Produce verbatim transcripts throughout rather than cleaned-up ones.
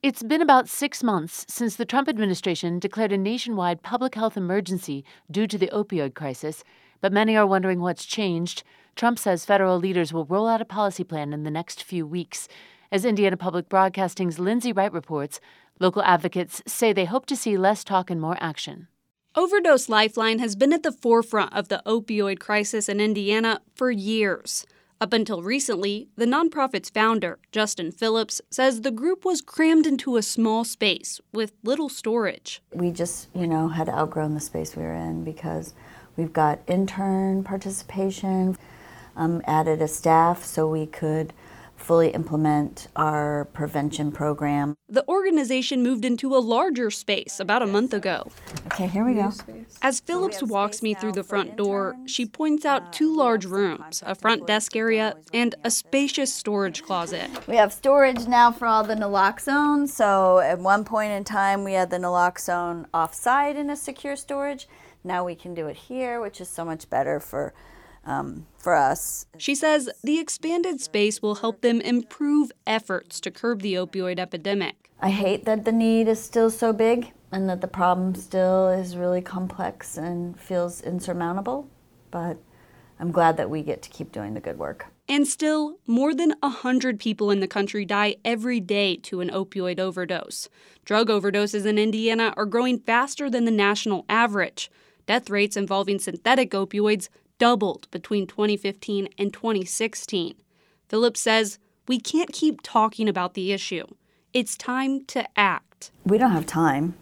It's been about six months since the Trump administration declared a nationwide public health emergency due to the opioid crisis, but many are wondering what's changed. Trump says federal leaders will roll out a policy plan in the next few weeks. As Indiana Public Broadcasting's Lindsay Wright reports, local advocates say they hope to see less talk and more action. Overdose Lifeline has been at the forefront of the opioid crisis in Indiana for years. Up until recently, the nonprofit's founder, Justin Phillips, says the group was crammed into a small space with little storage. We just, you know, had outgrown the space we were in because we've got intern participation, um, added a staff so we could fully implement our prevention program. The organization moved into a larger space about a month ago. Okay, here we go. As Phillips walks me through the front door, she points out two large rooms, a front desk area, and a spacious storage closet. We have storage now for all the naloxone. So at one point in time, we had the naloxone off-site in a secure storage. Now we can do it here, which is so much better for Um, for us. She says the expanded space will help them improve efforts to curb the opioid epidemic. I hate that the need is still so big and that the problem still is really complex and feels insurmountable, but I'm glad that we get to keep doing the good work. And still, more than one hundred people in the country die every day to an opioid overdose. Drug overdoses in Indiana are growing faster than the national average. Death rates involving synthetic opioids doubled between twenty fifteen and twenty sixteen. Phillips says, we can't keep talking about the issue. It's time to act. We don't have time.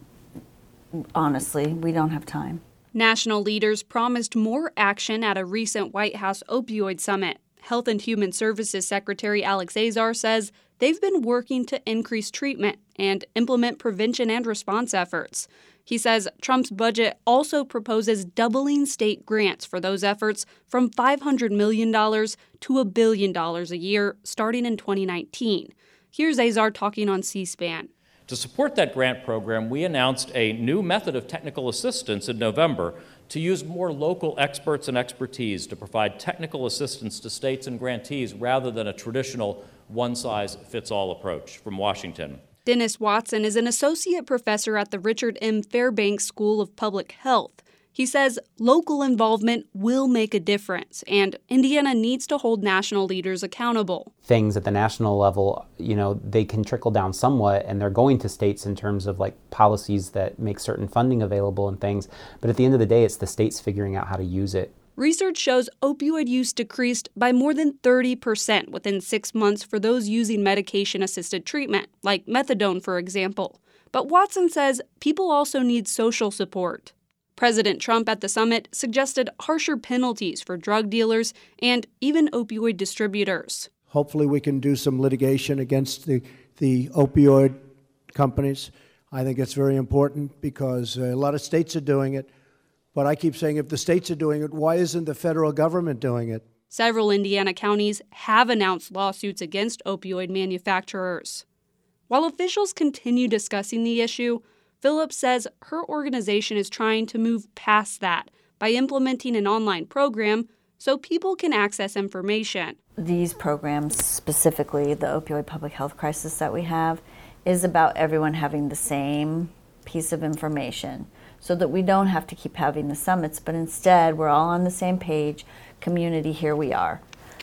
Honestly, we don't have time. National leaders promised more action at a recent White House opioid summit. Health and Human Services Secretary Alex Azar says they've been working to increase treatment and implement prevention and response efforts. He says Trump's budget also proposes doubling state grants for those efforts from five hundred million dollars to a billion dollars a year starting in twenty nineteen. Here's Azar talking on C-SPAN. To support that grant program, we announced a new method of technical assistance in November to use more local experts and expertise to provide technical assistance to states and grantees rather than a traditional one-size-fits-all approach from Washington. Dennis Watson is an associate professor at the Richard M. Fairbanks School of Public Health. He says local involvement will make a difference, and Indiana needs to hold national leaders accountable. Things at the national level, you know, they can trickle down somewhat, and they're going to states in terms of like policies that make certain funding available and things. But at the end of the day, it's the states figuring out how to use it. Research shows opioid use decreased by more than thirty percent within six months for those using medication-assisted treatment, like methadone, for example. But Watson says people also need social support. President Trump at the summit suggested harsher penalties for drug dealers and even opioid distributors. Hopefully we can do some litigation against the, the opioid companies. I think it's very important because a lot of states are doing it. But I keep saying if the states are doing it, why isn't the federal government doing it? Several Indiana counties have announced lawsuits against opioid manufacturers. While officials continue discussing the issue, Phillips says her organization is trying to move past that by implementing an online program so people can access information. These programs, specifically the opioid public health crisis that we have, is about everyone having the same piece of information so that we don't have to keep having the summits, but instead we're all on the same page. Community, here we are.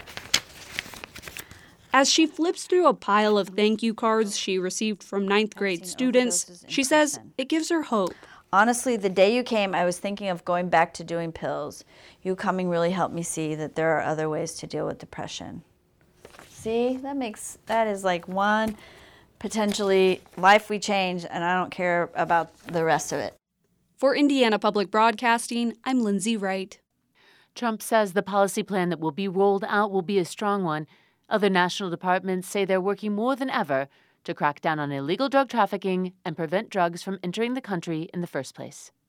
As she flips through a pile of thank you cards she received from ninth grade students, she says it gives her hope. Honestly, the day you came, I was thinking of going back to doing pills. You coming really helped me see that there are other ways to deal with depression. See, that makes, that is like one potentially life we change, and I don't care about the rest of it. For Indiana Public Broadcasting, I'm Lindsay Wright. Trump says the policy plan that will be rolled out will be a strong one. Other national departments say they're working more than ever to crack down on illegal drug trafficking and prevent drugs from entering the country in the first place.